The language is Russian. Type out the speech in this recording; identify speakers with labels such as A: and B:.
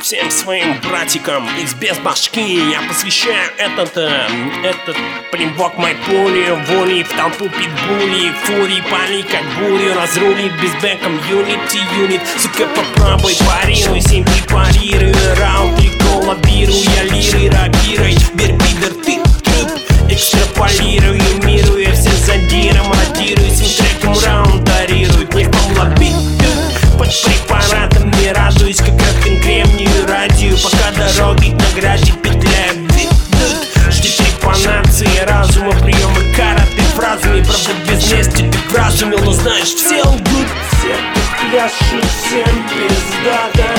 A: всем своим братикам из без башки. Я посвящаю этот плевок моей пули, воли в толпу питбули, фури, пали как бурю, разрулит без бэком юнит. Сука, попробуй парируй, 7 препарирую, раунд и коллабирую, я лирой, рапирой, вербидер, ты труп, экстраполирую, мирую, я все задиром, радирую, сим треком раунд дарируют, не в помлобит, под препаратами радуюсь, как от кремнию радию, пока дороги на граде петляют, жди трепанации разума, приемы караты фразами, правда без мести ты вразумил, но знаешь, все лгут, все тут пляшут, всем пизда.